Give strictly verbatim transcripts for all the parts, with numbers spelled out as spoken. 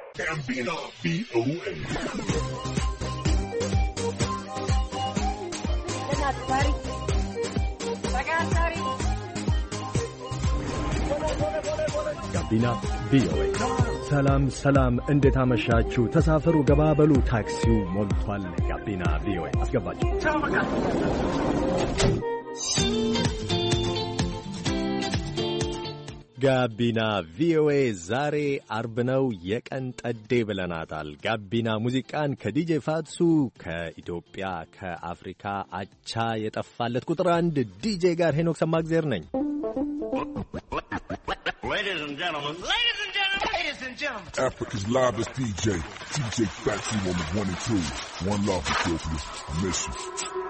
Gambino V O A. ጋቢና ቪኦኤ ሰላም ሰላም፣ እንዴት አመሻችሁ? ተሳፈሩ፣ ገባበሉ፣ ታክሲው ሞልቷል። ጋቢና ቪኦኤ አስገባችሁ። ጋቢና ቪኦኤ ዛሬ አርብ ነው፣ የቀን ጠዴ ብለናታል። ጋቢና ሙዚቃን ከዲጄ ፋትሱ ከኢትዮጵያ ከአፍሪካ አቻ የጠፋለት ቁጥር አንድ ዲጄ ጋር ሄኖክ ሰማግዜር ነኝ። Ladies and gentlemen, ladies and gentlemen, ladies and gentlemen, Africa's livest D J, D J Fatsu on the one and two. One love, Ethiopia. I miss you.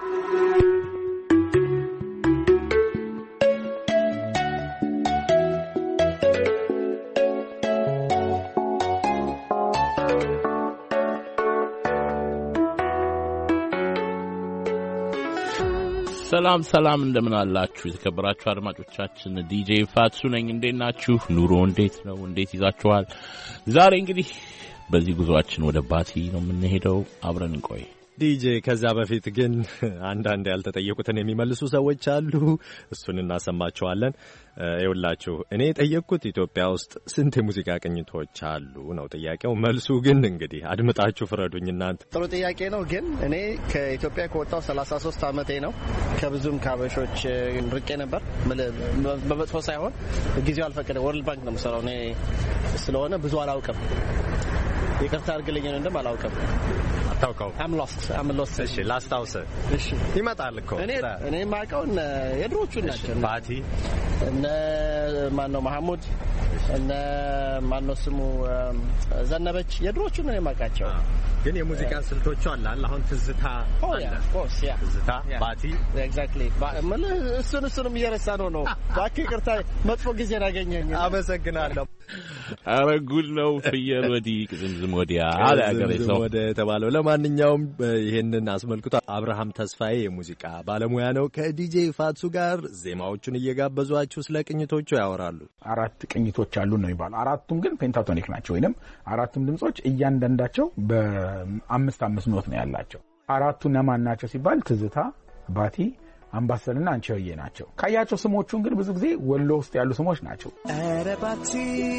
ሰላም ሰላም እንደምን አላችሁ የተከበራችሁ አድማጮቻችን? ዲጄ ፋትሱ ነኝ። እንዴት ናችሁ? ኑሮ እንዴት ነው? እንዴት ይዛችኋል? ዛሬ እንግዲህ በዚህ ጉዟችን ወደ ባቲ ነው የምንሄደው። አብረን እንቆይ። ዲጄ ከዛ በፊት ግን አንዳንድ ያልተጠየቁትን የሚመልሱ ሰዎች አሉ። እሱን እናሰማቸዋለን። ይኸውላችሁ እኔ የጠየቅኩት ኢትዮጵያ ውስጥ ስንት የሙዚቃ ቅኝቶች አሉ ነው ጥያቄው። መልሱ ግን እንግዲህ አድምጣችሁ ፍረዱኝ እናንተ። ጥሩ ጥያቄ ነው። ግን እኔ ከኢትዮጵያ ከወጣሁ ሰላሳ ሶስት ዓመቴ ነው። ከብዙም ካበሾች ርቄ ነበር። በመጥፎ ሳይሆን ጊዜው አልፈቀደ። ወርልድ ባንክ ነው የምሰራው እኔ ስለሆነ ብዙ አላውቅም። ይቅርታ አድርግልኝ እንደም አላውቅም። አታውቀው? I'm lost I'm lost። እሺ ላስታውስ። እሺ ይመጣል እኮ እኔ እኔ ማውቀው የድሮቹ ናቸው። ባቲ እነ ማን ነው መሐሙድ፣ እነ ማን ነው ስሙ ዘነበች፣ የድሮቹ ነው የማውቃቸው። ግን የሙዚቃ ስልቶቹ አለ አለ አሁን ትዝታ አለ። ኦፍ ኮርስ ያ ትዝታ ባቲ ኤግዛክትሊ ምን እሱን እሱንም እየረሳ ነው ነው ባኪ ይቅርታ መጥፎ ጊዜ ያገኘኝ። አመሰግናለሁ። ኧረ ጉድ ነው። ፍየል ወዲህ ቅዝምዝም ወዲያ አለ ያገሬ ሰው ወደ ተባለው። ለማንኛውም ይሄንን አስመልክቶ አብርሃም ተስፋዬ የሙዚቃ ባለሙያ ነው ከዲጄ ፋትሱ ጋር ዜማዎቹን እየጋበዟችሁ ስለ ቅኝቶቹ ያወራሉ። አራት ቅኝቶች አሉ ነው የሚባለው። አራቱም ግን ፔንታቶኒክ ናቸው። ወይንም አራቱም ድምጾች እያንዳንዳቸው በአምስት አምስት ኖት ነው ያላቸው። አራቱ እነማን ናቸው ሲባል ትዝታ፣ ባቲ፣ አምባሰልና አንቺሆዬ ናቸው። ካያቸው ስሞቹን ግን ብዙ ጊዜ ወሎ ውስጥ ያሉ ስሞች ናቸው። ኧረ ባቲ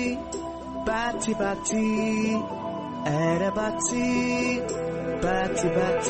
ባቲ ባቲ ኧረ ባቲ ባቲ ባቲ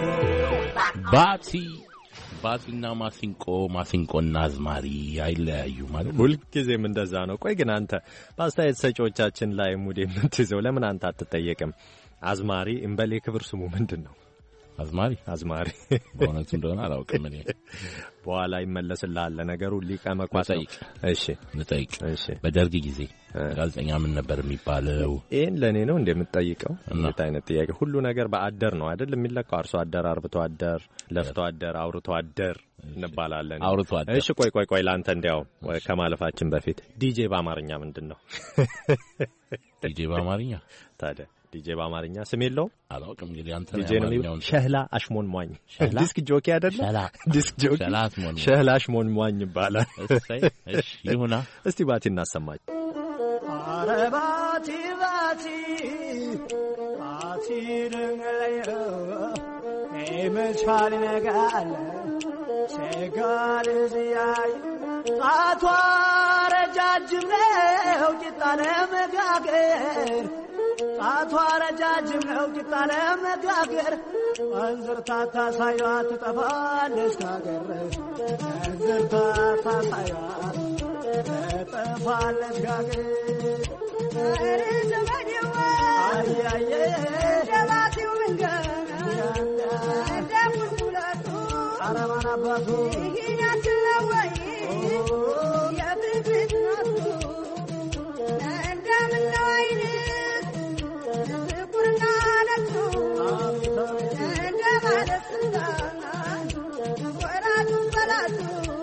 ባቲ ባቲና ማሲንቆ ማሲንቆና አዝማሪ አይለያዩ ማለት ነው። ሁልጊዜም እንደዛ ነው። ቆይ ግን አንተ በአስተያየት ሰጪዎቻችን ላይ ሙድ የምትይዘው ለምን አንተ አትጠየቅም? አዝማሪ እንበሌ ክብር ስሙ ምንድን ነው? አዝማሪ አዝማሪ በእውነቱ እንደሆነ አላውቅም እኔ። በኋላ ይመለስልሃል ነገሩ። ሊቀ መኳስ ነው። እሺ ልጠይቅ። እሺ በደርግ ጊዜ ጋዜጠኛ ምን ነበር የሚባለው? ይሄን ለኔ ነው እንደምትጠይቀው? እንዴት አይነት ጥያቄ! ሁሉ ነገር በአደር ነው አይደል የሚለካው? አርሶ አደር፣ አርብቶ አደር፣ ለፍቶ አደር፣ አውርቶ አደር እንባላለን። አውርቶ አደር። እሺ ቆይ ቆይ ቆይ ላንተ እንዲያው ከማለፋችን በፊት ዲጄ በአማርኛ ምንድነው? ዲጄ በአማርኛ ታዲያ ዲጄ በአማርኛ ስም የለውም? አላውቅም። እንግዲህ አንተ ነው ሸህላ አሽሞን ሟኝ ዲስክ ጆኪ አይደለ? ዲስክ ጆኪ ሸህላ አሽሞን ሟኝ ይባላል። እሰይ እሺ ይሁና። እስቲ ባቲ እናሰማች። ኧረ ባቲ ባቲ ባቲ ድንግለዮ መቻል ነጋለ ሸጋል ዝያይ ጣቷ ረጃጅም ነው ቂጣ ለመጋገር ጣቷ ረጃጅም ነው ቂጣ ለመጋገር አንዝርታ ታሳያት ትጠፋለች ካገር አንዝርታ ታሳያት ትጠፋለች ካገር ኧረ ዘመዴዋ አያየ ደባቲው መንገድ እንደሙልሙለቱ አረማን አባቱ ይህኛችን ነው ወይ የብብት ናቱ እንደምነው አይነት ጥቁርና ነጩ እንደማለት ስልጣና ወራቱን በላቱ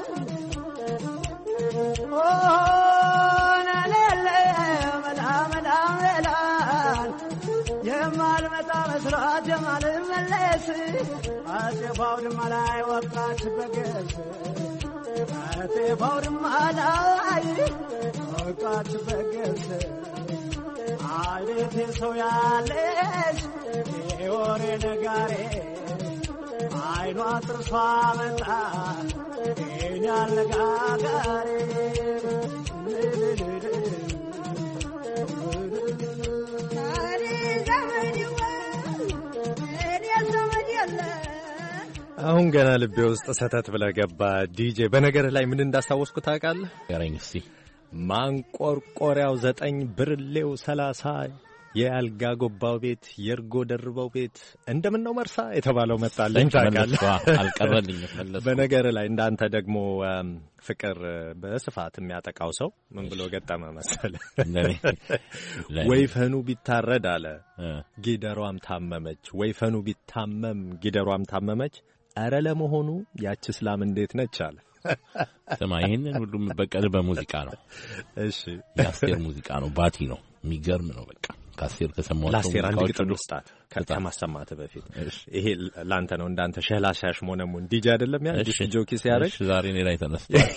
ሆነሌለ መላ መላ መላል የማልመጣ መስራት የማልመለስ አጤፋው ድማ ላይ ወቃች በገዝ አጤፋው ድማ ላይ ወቃች በገዝ አይኔ ቤቴ ሰው ያለሽ የወሬ ነጋሪ አይኗ ጥርሷ መጣ የኔ አነጋጋሪ አሁን ገና ልቤ ውስጥ ሰተት ብለህ ገባ ዲጄ። በነገር ላይ ምን እንዳስታወስኩ ታውቃለህ? ያረኝ እስቲ ማንቆርቆሪያው ዘጠኝ ብርሌው ሰላሳ የአልጋ ጎባው ቤት የርጎ ደርበው ቤት እንደምን ነው መርሳ የተባለው መጣልኝ ታውቃለህ? አልቀረልኝ መለስ። በነገር ላይ እንዳንተ ደግሞ ፍቅር በስፋት የሚያጠቃው ሰው ምን ብሎ ገጠመ መሰለህ? ወይፈኑ ቢታረድ አለ ጊደሯም ታመመች። ወይፈኑ ቢታመም ጊደሯም ታመመች። አረ ለመሆኑ ያቺ እስላም እንዴት ነች አለ። ስማ ይሄንን ሁሉም በቀል በሙዚቃ ነው። እሺ የአስቴር ሙዚቃ ነው፣ ባቲ ነው። የሚገርም ነው። በቃ ከአስቴር ከሰማሁት ለአስቴር አንድ ግጥም ልስጣት ከማሰማት በፊት። ይሄ ላንተ ነው። እንዳንተ ሸላሻሽ ሞነሙን ዲጂ አይደለም ያ ዲጂ ጆኪ ሲያረግ ዛሬ እኔ ላይ ተነስቷል።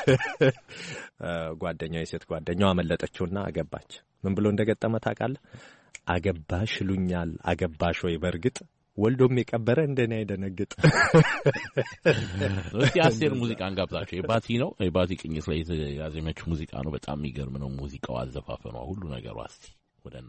ጓደኛው የሴት ጓደኛው አመለጠችውና አገባች። ምን ብሎ እንደገጠመ ታውቃለህ? አገባሽ ይሉኛል አገባሽ ወይ በርግጥ ወልዶም የቀበረ እንደኔ አይደነግጥ። እስቲ አስቴር ሙዚቃን ጋብዛችሁ። የባቲ ነው፣ የባቲ ቅኝት ላይ ያዘመችው ሙዚቃ ነው። በጣም የሚገርም ነው ሙዚቃው፣ አዘፋፈኗ፣ ሁሉ ነገሯ። እስቲ ወደና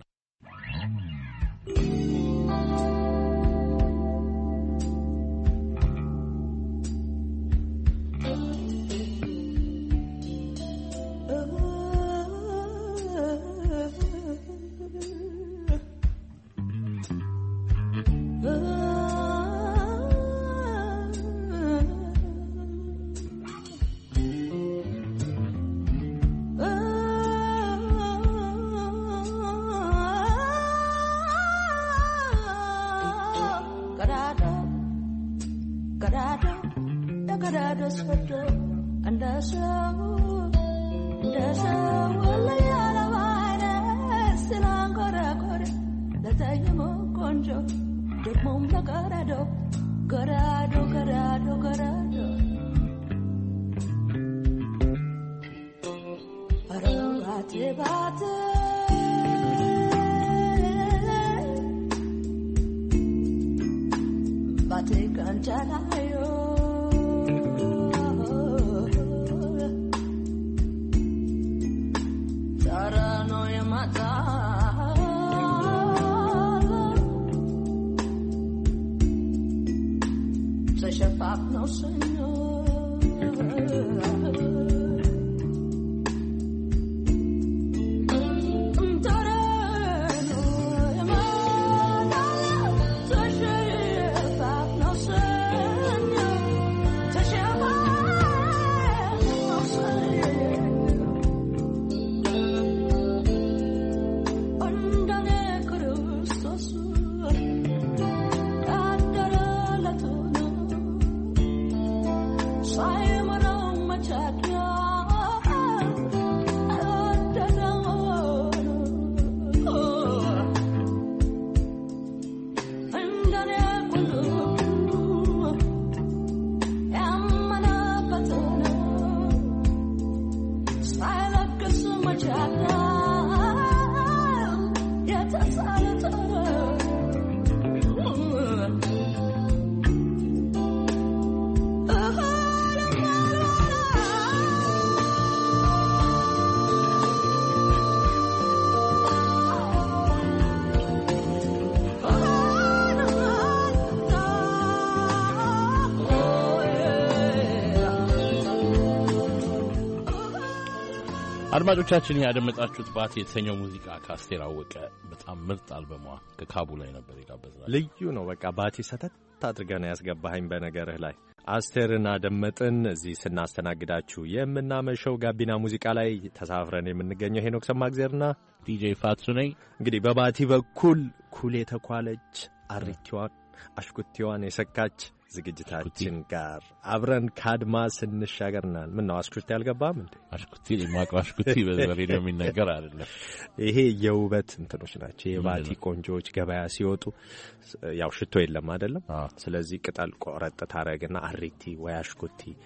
አድማጮቻችን ያደመጣችሁት ባቲ የተሰኘው ሙዚቃ ከአስቴር አወቀ በጣም ምርጥ አልበሟ ከካቡ ላይ ነበር የጋበዝናል። ልዩ ነው። በቃ ባቲ ሰተት አድርገን ያስገባኸኝ በነገርህ ላይ። አስቴርን አደመጥን። እዚህ ስናስተናግዳችሁ የምናመሸው ጋቢና ሙዚቃ ላይ ተሳፍረን የምንገኘው ሄኖክ ሰማግዜርና ዲጄ ፋትሱ ነኝ። እንግዲህ በባቲ በኩል ኩል የተኳለች አሪቲዋን አሽኩቲዋን የሰካች ዝግጅታችን ጋር አብረን ካድማስ እንሻገርናል። ምን ነው አሽኩቲ አልገባም እንዴ? አሽኩቲ ለማቅራ አሽኩቲ በሬዲዮ የሚነገር አይደለም። ይሄ የውበት እንትኖች ናቸው። የባቲ ቆንጆዎች ገበያ ሲወጡ ያው ሽቶ የለም አይደለም። ስለዚህ ቅጠል ቆረጥ ታረግና አሪቲ ወይ አሽኩቲ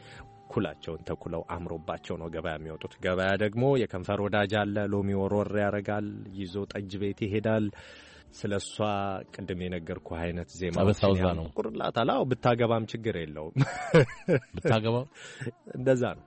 ኩላቸውን ተኩለው አምሮባቸው ነው ገበያ የሚወጡት። ገበያ ደግሞ የከንፈር ወዳጅ አለ፣ ሎሚ ወሮር ያረጋል፣ ይዞ ጠጅ ቤት ይሄዳል። ስለሷ ቅድም የነገርኩህ አይነት ዜማ አበሳውዛ ነው ቁርላታል። አዎ ብታገባም ችግር የለውም። ብታገባም እንደዛ ነው።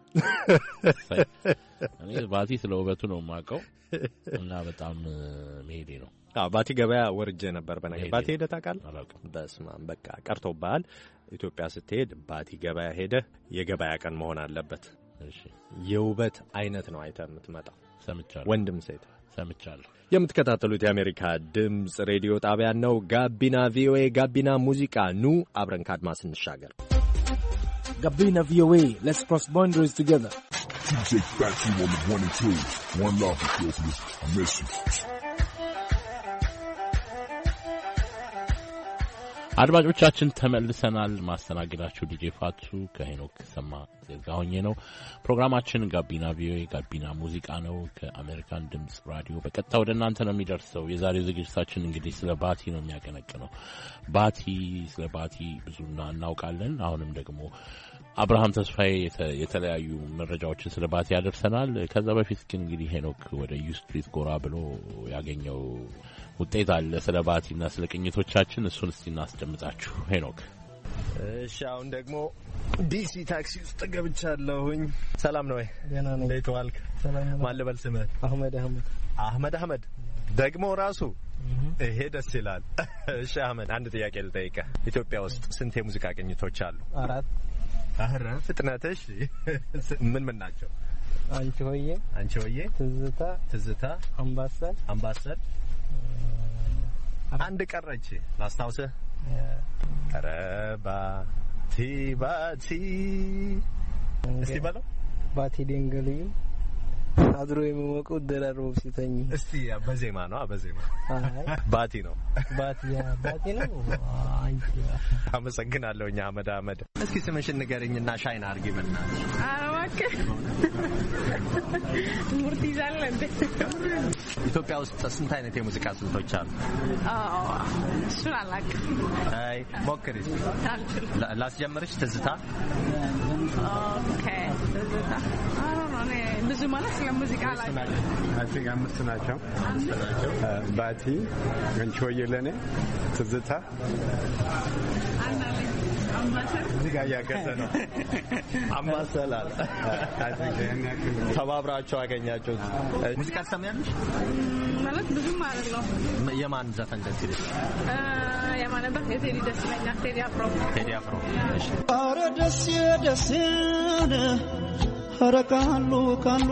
እኔ ባቲ ስለውበቱ ነው የማውቀው እና በጣም መሄዴ ነው። አዎ ባቲ ገበያ ወርጄ ነበር። በነገር ባቲ ሄደህ ታውቃለህ? በስመ አብ በቃ ቀርቶብሃል። ኢትዮጵያ ስትሄድ ባቲ ገበያ ሄደህ የገበያ ቀን መሆን አለበት። እሺ የውበት አይነት ነው አይተህ የምትመጣው። ሰምቻለሁ። ወንድም ሴት ሰምቻለሁ። የምትከታተሉት የአሜሪካ ድምጽ ሬዲዮ ጣቢያን ነው። ጋቢና ቪኦኤ ጋቢና ሙዚቃ ኑ አብረን ካድማስ እንሻገር። ጋቢና ቪኦኤ let's cross boundaries together. D J Fatsu on the one and two. One love for you. I miss you. አድማጮቻችን ተመልሰናል። ማስተናገዳችሁ ዲጄ ፋቱ ከሄኖክ ሰማ ዘጋውኝ ነው። ፕሮግራማችን ጋቢና ቪኦኤ ጋቢና ሙዚቃ ነው። ከአሜሪካን ድምጽ ራዲዮ በቀጥታ ወደ እናንተ ነው የሚደርሰው። የዛሬው ዝግጅታችን እንግዲህ ስለ ባቲ ነው የሚያቀነቅነው። ባቲ ስለ ባቲ ብዙና እናውቃለን። አሁንም ደግሞ አብርሃም ተስፋዬ የተለያዩ መረጃዎችን ስለ ባቲ ያደርሰናል። ከዛ በፊት ግን እንግዲህ ሄኖክ ወደ ዩ ስትሪት ጎራ ብሎ ያገኘው ውጤት አለ ስለ ባቲና ስለ ቅኝቶቻችን። እሱን እስቲ እናስደምጣችሁ ሄኖክ። እሺ አሁን ደግሞ ዲሲ ታክሲ ውስጥ ገብቻለሁኝ። ሰላም ነው ወይ? ደህና ነኝ። እንዴት ዋልክ? ሰላም ነው። ማን ልበል ስምህ? አህመድ አህመድ አህመድ አህመድ ደግሞ ራሱ ይሄ ደስ ይላል። እሺ አህመድ አንድ ጥያቄ ልጠይቅህ። ኢትዮጵያ ውስጥ ስንት የሙዚቃ ቅኝቶች አሉ? አራት። አህራ ፍጥነትሽ ምን ምን ናቸው? አንቺ ሆዬ አንቺ ሆዬ፣ ትዝታ ትዝታ፣ አምባሰል አምባሰል። አንድ ቀረች ላስታውስህ። ባቲ ባቲ እስቲ በለው። ባቲ ደንገልዩ አድሮ የሚሞቀው ደራርቦ ሲተኝ። እስቲ በዜማ ነው በዜማ አይ ባቲ ነው ባቲ ያ ባቲ ነው። አንቺ አመሰግናለሁ። እኛ አህመድ አህመድ እስኪ ስምሽን ንገሪኝና ሻይን አርጊ በእናትሽ። አረዋከ ሙርቲ ዛለንተ ኢትዮጵያ ውስጥ ስንት አይነት የሙዚቃ ስልቶች አሉ? አዎ እሱን አላውቅም። አይ ሞክሪ። ላስጀምርሽ። ትዝታ። ኦኬ ትዝታ አሮ ነው ብዙ ማለት ለሙዚቃ አላውቅም። አይ አምስት ናቸው። ባቲ፣ አንቺ ሆዬ ለኔ፣ ትዝታ፣ አናለ አምባሰል እዚህ ጋር ያገዘ ነው። አምባሰላል ተባብራችሁ አገኛችሁት። ሙዚቃ ሰማያለሽ? ማለት ብዙም አይደለም። የማን ዘፈን ደስ ይልሽ? የማን ነበር? የቴዲ ደስ ይለኛል። ቴዲ አፍሮ። ቴዲ አፍሮ። እሺ አረ ደስ ደስ አረ ካሉ ካሉ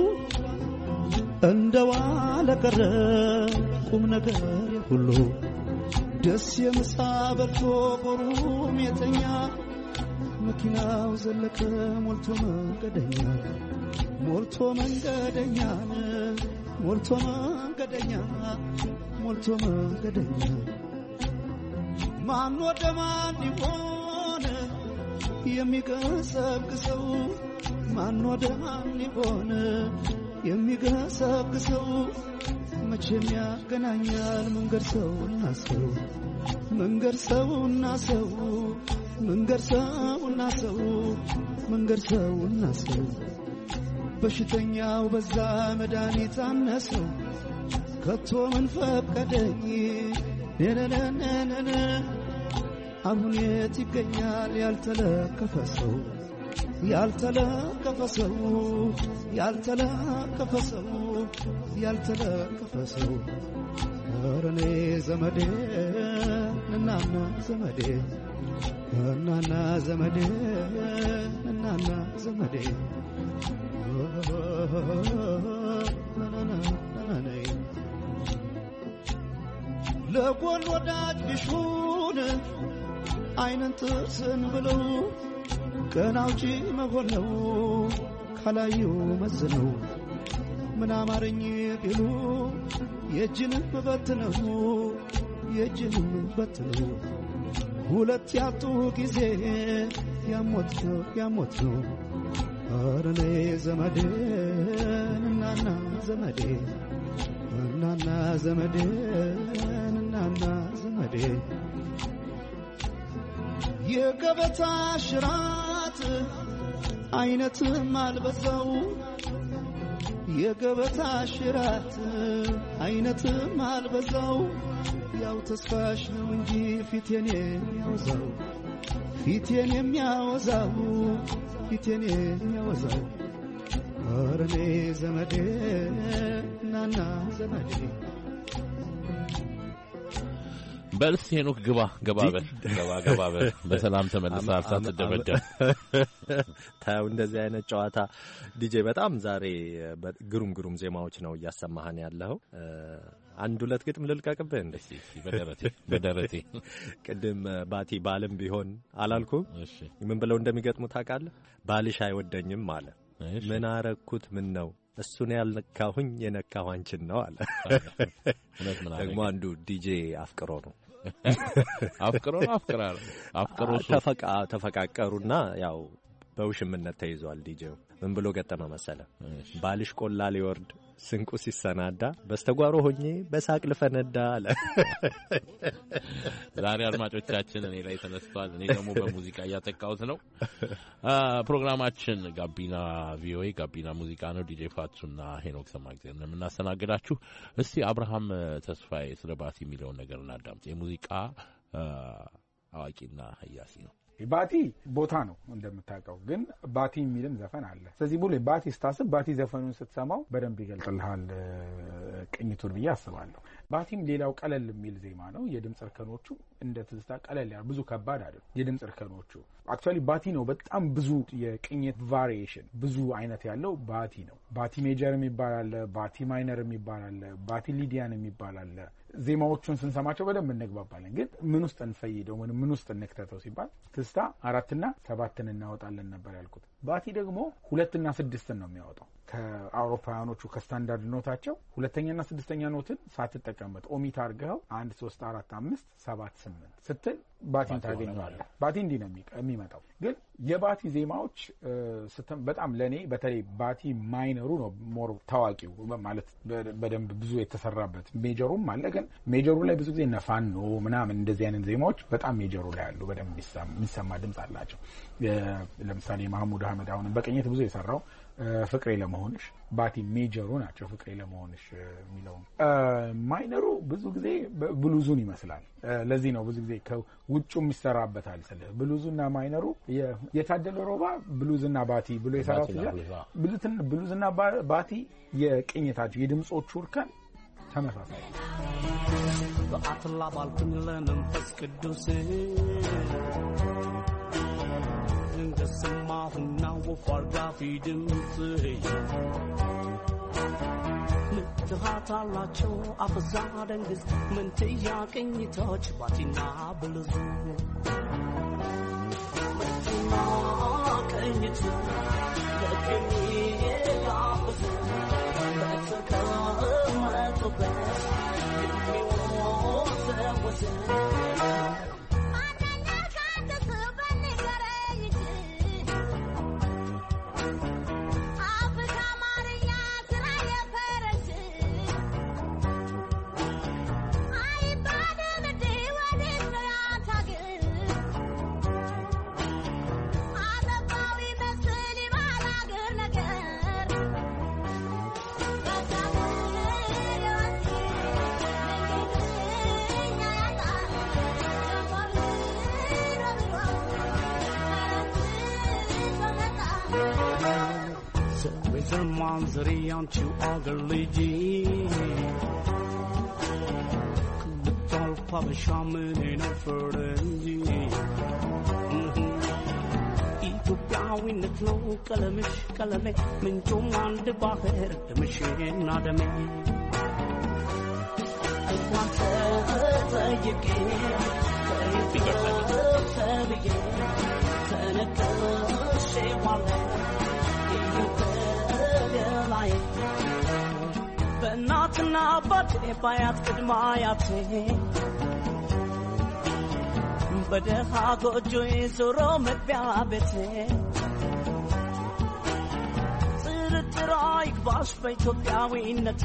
እንደዋለ ቀረ ቁም ነገር ሁሉ ደስ የምሳ በልቶ ቆሩም የተኛ መኪናው ዘለቀ ሞልቶ መንገደኛ ሞልቶ መንገደኛ ሞልቶ መንገደኛ ሞልቶ መንገደኛ ማን ወደ ማን ይሆን የሚገሰግሰው? ማን ወደ ማን ይሆን የሚገሰግሰው? መቼም ያገናኛል መንገድ ሰውና ሰው መንገድ ሰውና ሰው መንገድ ሰውና ሰው መንገድ ሰውና ሰው በሽተኛው በዛ መድኃኒት አነሰው ከቶ ምን ፈቀደኝ ነነነነነ አሁን የት ይገኛል ያልተለከፈ ሰው ያልተለከፈ ሰው ያልተለከፈ ሰው ያልተለከፈ ሰው አረኔ ዘመዴ እናና ዘመዴ እናና ዘመዴ እናና ዘመዴ ናና ናና ለጎን ወዳጅ ቢሹን አይነን ጥርስን ብለው ቀናውጪ መሆን ነው ካላዩ መዝነው ምን አማረኝ ቢሉ የእጅንም በት ነው የእጅንም በት ነው ሁለት ያጡ ጊዜ ያሞት ነው ያሞት ነው አረኔ ዘመዴ እናና ዘመዴ እናና ዘመዴ እናና ዘመዴ የገበታ ሽራት አይነትም አልበዛው የገበታ ሽራት አይነትም አልበዛው ያው ተስፋሽ ነው እንጂ ፊቴን የሚያወዛው ፊቴን የሚያወዛው ፊቴን የሚያወዛው አረኔ ዘመዴ ናና ዘመዴ በልስ ሄኖክ ግባ ገባ በል ገባ ገባ በል በሰላም ተመለሰ አርሳት ተደበደ ታው እንደዚህ አይነት ጨዋታ ዲጄ በጣም ዛሬ ግሩም ግሩም ዜማዎች ነው እያሰማህን ያለው አንድ ሁለት ግጥም ልልቀቅብህ እንደሲ በደረቴ በደረቴ ቅድም ባቲ ባልም ቢሆን አላልኩም እሺ ምን ብለው እንደሚገጥሙ ታውቃለህ ባልሽ አይወደኝም አለ ምን አረኩት ምን ነው እሱን ያልነካሁኝ የነካሁ አንቺን ነው አለ ደግሞ አንዱ ዲጄ አፍቅሮ ነው አፍቅሮ አፍቅራል አፍቅሮ ተፈቃ ተፈቃቀሩና ያው በውሽምነት ተይዟል ዲጄው ምን ብሎ ገጠመ መሰለ ባልሽ ቆላ ሊወርድ ስንቁ ሲሰናዳ በስተጓሮ ሆኜ በሳቅ ልፈነዳ አለ ዛሬ አድማጮቻችን እኔ ላይ ተነስቷል እኔ ደግሞ በሙዚቃ ያተካውት ነው ፕሮግራማችን ጋቢና ቪኦኤ ጋቢና ሙዚቃ ነው ዲጄ ፋቱና ሄኖክ ሰማግዘን እናስተናግዳችሁ እስቲ አብርሃም ተስፋዬ ስለባቲ የሚለው ነገር እናዳምጥ የሙዚቃ አዋቂና ሀያሲ ነው ባቲ ቦታ ነው እንደምታውቀው ግን ባቲ የሚልም ዘፈን አለ ስለዚህ ብሎ ባቲ ስታስብ ባቲ ዘፈኑን ስትሰማው በደንብ ይገልጽልሃል ቅኝቱን ብዬ አስባለሁ ባቲም ሌላው ቀለል የሚል ዜማ ነው የድምጽ እርከኖቹ እንደ ትዝታ ቀለል ያለ ብዙ ከባድ አይደለም የድምጽ እርከኖቹ አክቹአሊ ባቲ ነው በጣም ብዙ የቅኝት ቫሪዬሽን ብዙ አይነት ያለው ባቲ ነው ባቲ ሜጀር የሚባል አለ ባቲ ማይነር የሚባል አለ ባቲ ሊዲያን የሚባል አለ ዜማዎቹን ስንሰማቸው በደንብ እንግባባለን ግን ምን ውስጥ እንፈይደው ምን ውስጥ እንክተተው ሲባል ትዝታ አራትና ሰባትን እናወጣለን ነበር ያልኩት ባቲ ደግሞ ሁለትና ስድስትን ነው የሚያወጣው ከአውሮፓውያኖቹ ከስታንዳርድ ኖታቸው ሁለተኛና ስድስተኛ ኖትን ሳትጠቀምበት ኦሚት አድርገው አንድ ሶስት አራት አምስት ሰባት ስምንት ስትል ባቲን ታገኘዋለህ ባቲ እንዲህ ነው የሚመጣው ግን የባቲ ዜማዎች በጣም ለኔ በተለይ ባቲ ማይነሩ ነው ሞር ታዋቂው ማለት በደንብ ብዙ የተሰራበት ሜጀሩም አለ ግን ሜጀሩ ላይ ብዙ ጊዜ ነፋን ነው ምናምን እንደዚህ አይነት ዜማዎች በጣም ሜጀሩ ላይ ያሉ በደንብ የሚሰማ ድምጽ አላቸው ለምሳሌ ማህሙድ አህመድ አሁን በቅኝት ብዙ የሰራው ፍቅሬ ለመሆንሽ ባቲ ሜጀሩ ናቸው ፍቅሬ ለመሆንሽ የሚለው ማይነሩ ብዙ ጊዜ ብሉዙን ይመስላል ለዚህ ነው ብዙ ጊዜ ከውጭም ይሰራበታል ስለ ብሉዙና ማይነሩ የታደለ ሮባ ብሉዝና ባቲ ብሎ የሰራው ብሉዝና ብሉዝና ባቲ የቅኝታቸው የድምጾቹ እርከን ተመሳሳይ በአትላ ባልኩኝ ለመንፈስ ቅዱስ እንደሰማሁና ወፋርጋፊ ድምፅ ምትሃታላቸው አፍዛ ደንግዝ ምንትያ ቅኝቶች ባቲና ብሉዙ ምንትና ቅኝቱ ለቅኝ ያብዙ በተቀመጡበት የሚወዘወዝ Manzari anchu agar liji Kutal pabashaman in a furdenji Itu gawin the flow kalamish kalame Minchum and the bahir the machine not a man I want to say again Say one በእናትና አባቴ ባያት ቅድማያቴ በደሃ ጎጆዬ ዞሮ መግቢያ ቤቴ ጥርጥር አይግባሽ በኢትዮጵያዊነቴ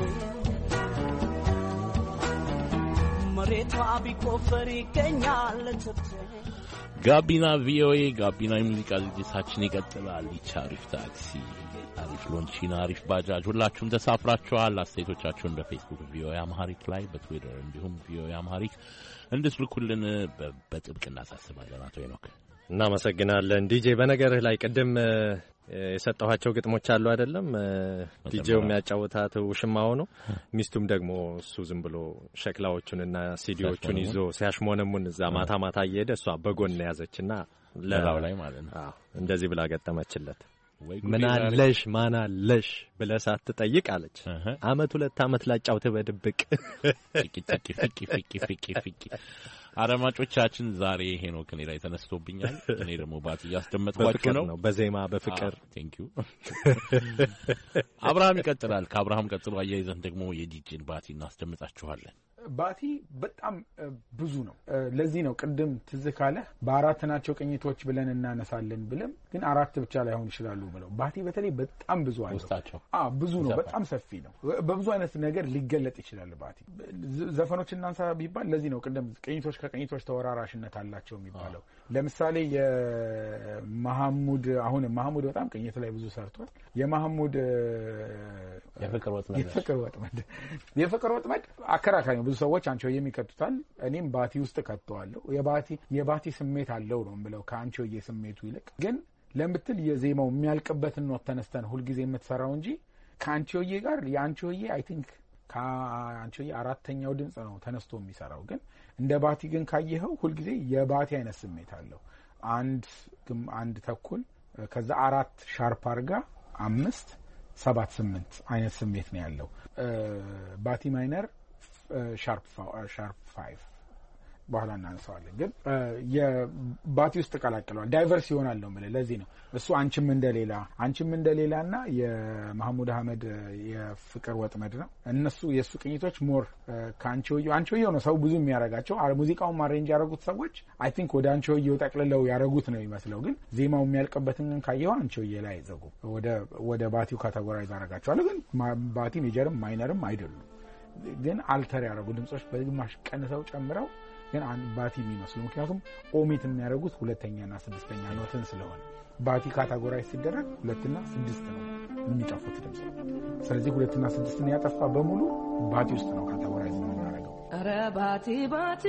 መሬቷ ቢቆፈር ይገኛል ትብቴ ጋቢና ቪኦኤ ጋቢና ሙዚቃ ዝግጅታችን ይቀጥላል። ይቻሪፍ ታክሲ፣ አሪፍ ሎንቺና፣ አሪፍ ባጃጅ ሁላችሁም ተሳፍራችኋል። አስተያየቶቻችሁን በፌስቡክ ቪኦኤ አማሪክ ላይ በትዊተር እንዲሁም ቪኦኤ አማሪክ እንድትልኩልን በጥብቅ እናሳስባለን። አቶ ሄኖክ እናመሰግናለን። ዲጄ በነገርህ ላይ ቅድም የሰጠኋቸው ግጥሞች አሉ አይደለም? ዲጄው የሚያጫውታት ውሽማው ነው። ሚስቱም ደግሞ እሱ ዝም ብሎ ሸክላዎቹንና ሲዲዎቹን ይዞ ሲያሽሞነሙን እዛ ማታ ማታ እየሄደ እሷ በጎን ያዘችና ለላው ላይ ማለት ነው እንደዚህ ብላ ገጠመችለት። ምናለሽ ማናለሽ ብለህ ሳትጠይቅ አለች። አመት ሁለት አመት ላጫውተህ በድብቅ ፊቂ ፊቂ ፊቂ ፊቂ ፊቂ። አድማጮቻችን ዛሬ ሄኖክ እኔ ላይ ተነስቶብኛል። እኔ ደግሞ ባት እያስደመጥኳችሁ ነው በዜማ በፍቅር ቴንክ ዩ። አብርሃም ይቀጥላል። ከአብርሃም ቀጥሎ አያይዘን ደግሞ የዲጄን ባቲ እናስደምጣችኋለን። ባቲ በጣም ብዙ ነው። ለዚህ ነው ቅድም ትዝ ካለ በአራት ናቸው ቅኝቶች ብለን እናነሳለን ብለም ግን አራት ብቻ ላይሆን ይችላሉ ብለው ባቲ በተለይ በጣም ብዙ አለው። አዎ ብዙ ነው፣ በጣም ሰፊ ነው። በብዙ አይነት ነገር ሊገለጥ ይችላል ባቲ። ዘፈኖች እናንሳ ቢባል ለዚህ ነው ቅድም ቅኝቶች ከቅኝቶች ተወራራሽነት አላቸው የሚባለው። ለምሳሌ የመሐሙድ አሁን መሐሙድ በጣም ቅኝት ላይ ብዙ ሰርቷል። የመሐሙድ የፍቅር ወጥመድ የፍቅር ወጥመድ የፍቅር ወጥመድ አከራካሪ ብዙ ሰዎች አንቺው የሚከቱታል። እኔም ባቲ ውስጥ ከተዋለሁ። የባቲ የባቲ ስሜት አለው ነው ብለው ከአንቺው የስሜቱ ይልቅ ግን ለምትል የዜማው የሚያልቅበትን ነው ተነስተን ሁሉ ጊዜ የምትሰራው እንጂ ከአንቺው ጋር የአንቺው አይ ቲንክ ከአንቺው አራተኛው ድምጽ ነው ተነስቶ የሚሰራው። ግን እንደ ባቲ ግን ካየኸው ሁሉ ጊዜ የባቲ አይነት ስሜት አለው። አንድ ግም አንድ ተኩል ከዛ አራት ሻርፕ አርጋ አምስት ሰባት ስምንት አይነት ስሜት ነው ያለው። ባቲ ማይነር ሻርፕ ሻርፕ ፋይቭ በኋላ እናነሳዋለን። ግን የባቲ ውስጥ ተቀላቅሏል። ዳይቨርስ ይሆናል ነው ማለት ለዚህ ነው እሱ አንቺም እንደሌላ አንቺም እንደሌላና የመሐሙድ አህመድ የፍቅር ወጥመድ ነው። እነሱ የሱ ቅኝቶች ሞር ካንቺው አንቺው ነው ሰው ብዙ የሚያረጋቸው ሙዚቃውን አሬንጅ ያደረጉት ሰዎች አይ ቲንክ ወደ አንቺው ጠቅልለው ያረጉት ነው ይመስለው። ግን ዜማው የሚያልቅበትን ካየው አንቺው ላይ አይዘጉ ወደ ወደ ባቲው ካቴጎራይዝ አደረጋቸዋል። ግን ባቲ ሜጀርም ማይነርም አይደሉም። ግን አልተር ያደረጉ ድምጾች በግማሽ ቀንሰው ጨምረው ግን አንድ ባቲ የሚመስሉ ምክንያቱም ኦሚት የሚያደርጉት ሁለተኛና ስድስተኛ ኖትን ስለሆነ ባቲ ካቴጎራይዝ ሲደረግ ሁለትና ስድስት ነው የሚጠፉት ድምጽ። ስለዚህ ሁለትና ስድስትን ያጠፋ በሙሉ ባቲ ውስጥ ነው ካቴጎራይዝ ነው የሚያደርገው። አረ ባቲ ባቲ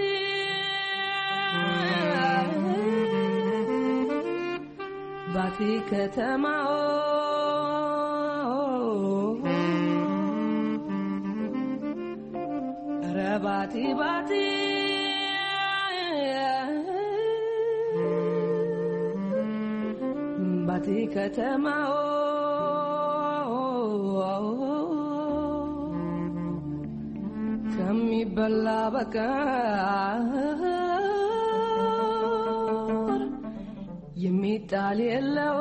ባቲ ከተማው አረ ባቲ ባቲ ባቲ ከተማው ከሚበላ በቀር የሚጣል የለው።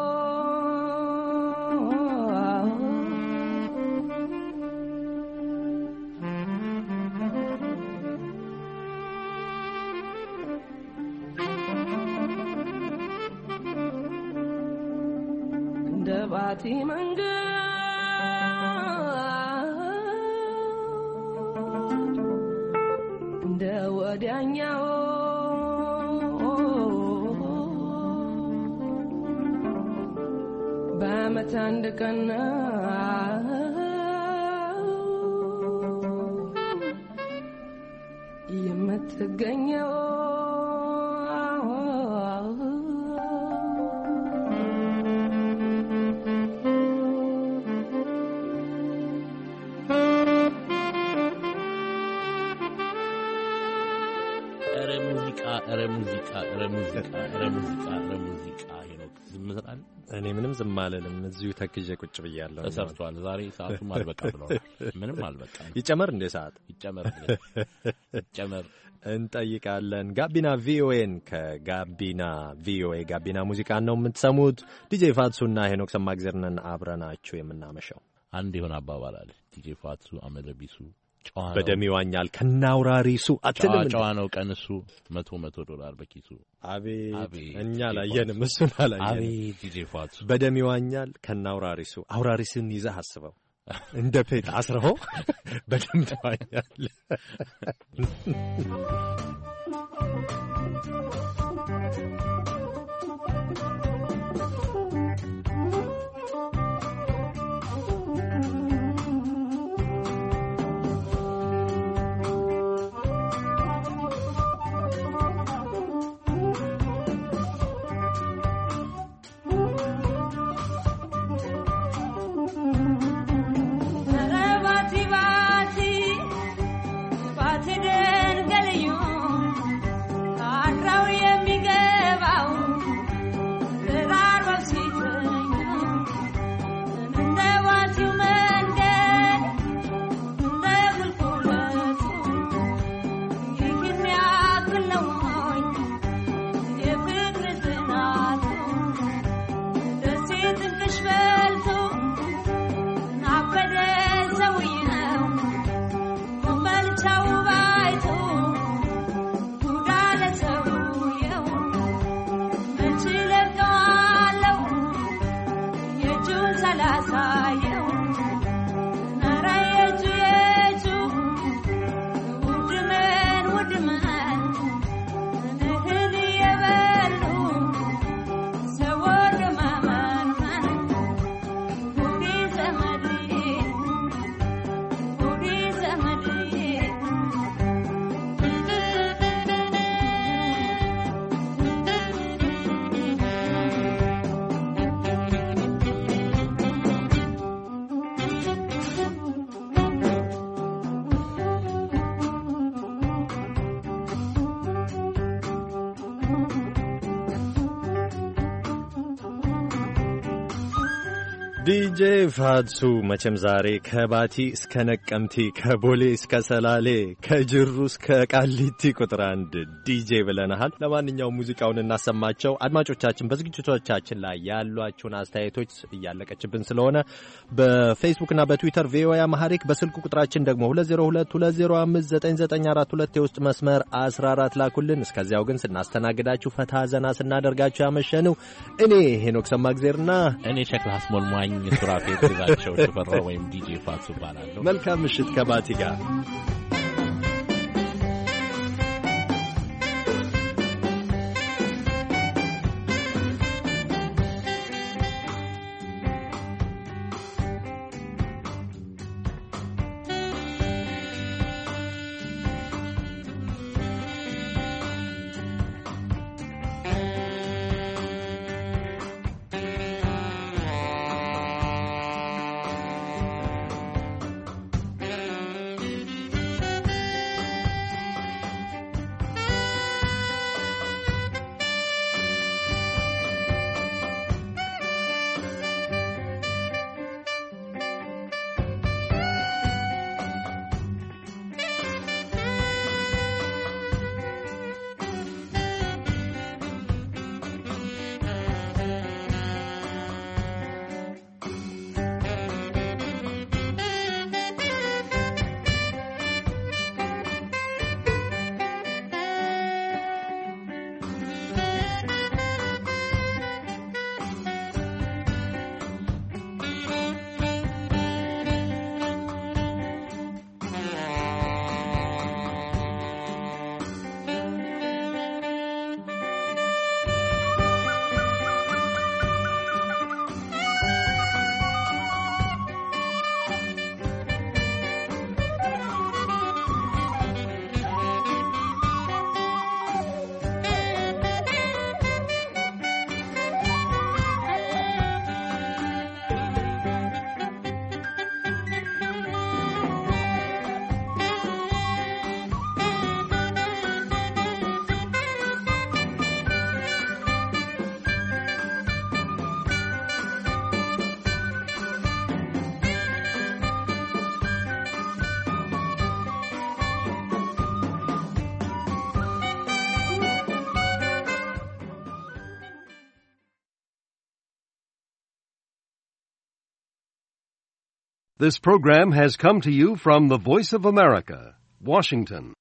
ባቲ መንገድ እንደ ወዲያኛው በዓመት አንድ ቀን የምትገኘው ኧረ ሙዚቃ ኧረ ሙዚቃ ኧረ ሙዚቃ ኧረ ሙዚቃ ሄኖክ ዝም ትላለህ? እኔ ምንም ዝም አልልም። እዚሁ ተክዤ ቁጭ ብያለሁ። ተሰርቷል። ዛሬ ሰዓቱም አልበቃ ብለዋል። ምንም አልበቃ። ይጨመር እንደ ሰዓት ይጨመር ይጨመር እንጠይቃለን። ጋቢና ቪኦኤን ከጋቢና ቪኦኤ ጋቢና ሙዚቃን ነው የምትሰሙት። ዲጄ ፋትሱና ሄኖክ ሰማግዘርነን አብረናችሁ የምናመሸው። አንድ የሆነ አባባል አለ። ዲጄ ፋትሱ አመለቢሱ በደም ይዋኛል ከናውራሪሱ አትልም። ጨዋ ነው ቀንሱ መቶ መቶ ዶላር በኪሱ። አቤት እኛ ላየንም እሱን አላየንም። አቤት ዲጄ ፋትሱ በደም ይዋኛል ከናውራሪሱ። አውራሪስን ይዘህ አስበው እንደ ፔት አስረው በደም ትዋኛለህ። ዲጄ ፋትሱ መቼም ዛሬ ከባቲ እስከ ነቀምቴ ከቦሌ እስከ ሰላሌ ከጅሩ እስከ ቃሊቲ ቁጥር አንድ ዲጄ ብለናል። ለማንኛውም ሙዚቃውን እናሰማቸው። አድማጮቻችን በዝግጅቶቻችን ላይ ያሏችሁን አስተያየቶች እያለቀችብን ስለሆነ በፌስቡክና በትዊተር ቪኦኤ አማሪክ በስልክ ቁጥራችን ደግሞ ሁለት ዜሮ ሁለት ሁለት ዜሮ አምስት ዘጠኝ ዘጠኝ አራት ሁለት የውስጥ መስመር አስራ አራት ላኩልን። እስከዚያው ግን ስናስተናግዳችሁ ፈታ ዘና ስናደርጋችሁ ያመሸነው እኔ ሄኖክ ሰማግዜርና እኔ ሸክላ አስሞልሟኝ ሱራፌል ግዛቸው ሽፈራው ወይም ዲጄ ፋትሱ ባላለሁ። መልካም ምሽት ከባቲ ጋር This program has come to you from the Voice of America, Washington.